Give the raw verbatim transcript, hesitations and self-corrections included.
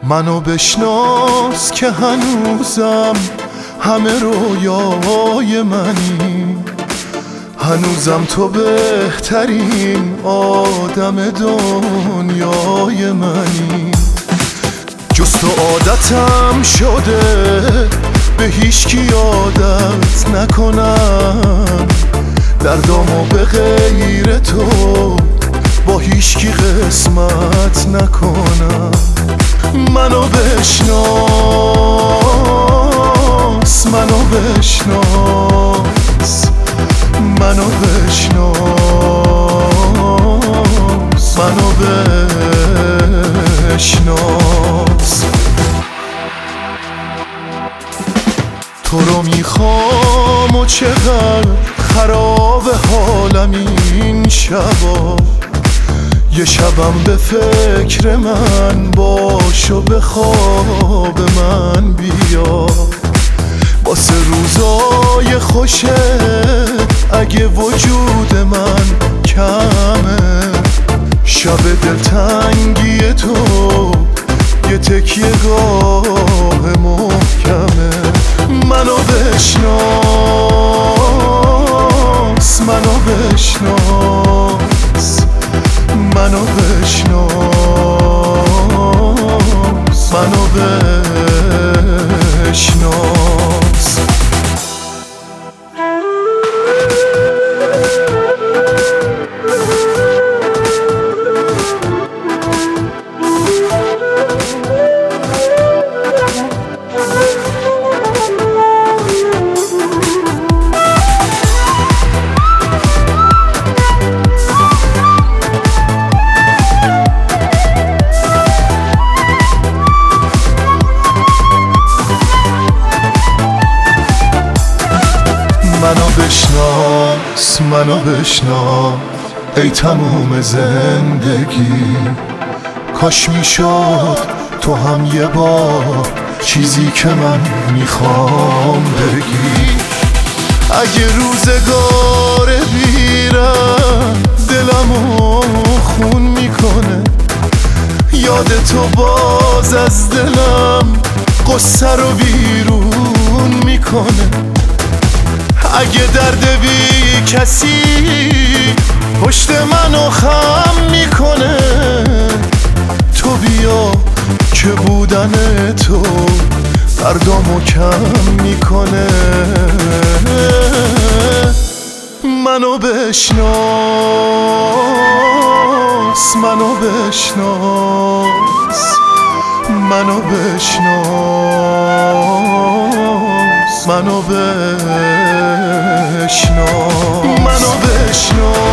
منو بشناس که هنوزم همه رویای منی، هنوزم تو بهترین آدم دنیای منی. جز تو عادتم شده به هیچکی عادت نکنم، دردامو به غیر تو با هیچکی قسمت نکنم. منو بشناس، منو بشناس، منو بشناس، منو بشناس. تو رو میخوام و چقدر خراب حالم این شبا، یه شبم به فکر من باش و به خواب من بیا. واسه روزای خوشه اگه وجود من کمه، شب دلتنگی تو یه تکیه گاه محکمه. منو بشناس، منو بشناس، منو بشناس، منو بشناس. منو بشناس، منو بشناس ای تموم زندگی. کاش میشد تو هم یه بار چیزی که من میخوام بگی. اگه روزگار بیرم دلمو خون میکنه، یاد تو باز از دلم قصه رو بیرون میکنه. اگه درد بی کسی پشت منو خم میکنه، تو بیا که بودن تو دردامو کم میکنه. منو بشناس، منو بشناس، منو بشناس، منو بشناس، منو بشناس.